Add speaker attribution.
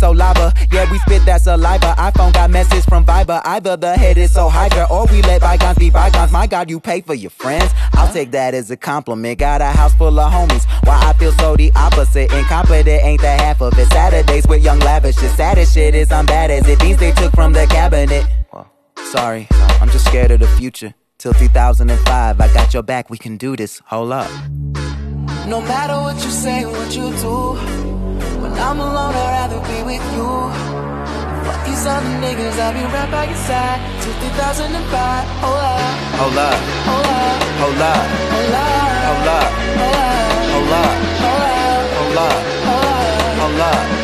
Speaker 1: so lava. Yeah, we spit that saliva. iPhone got message from Viber. Either the head is so Hydra, or we let bygones be bygones. My God, you pay for your friends. I'll take that as a compliment. Got a house full of homies. Why I feel so the opposite. Incompetent ain't the half of it. Saturdays with young lavish. The saddest shit is I'm bad as it. Things they took from the cabinet. Sorry, I'm just scared of the future. Till 2005, I got your back, we can do this. Hold up.
Speaker 2: No matter what you say, what you do, when I'm alone, I'd rather be with you. Fuck these other niggas, I'll be right by your side till 2005. Hold up.
Speaker 1: Hold up.
Speaker 2: Hold up.
Speaker 1: Hold up.
Speaker 2: Hold up.
Speaker 1: Hold up.
Speaker 2: Hold up.
Speaker 1: Hold up.
Speaker 2: Hold up.
Speaker 1: Hold up.
Speaker 2: Hold up.
Speaker 1: Hold up.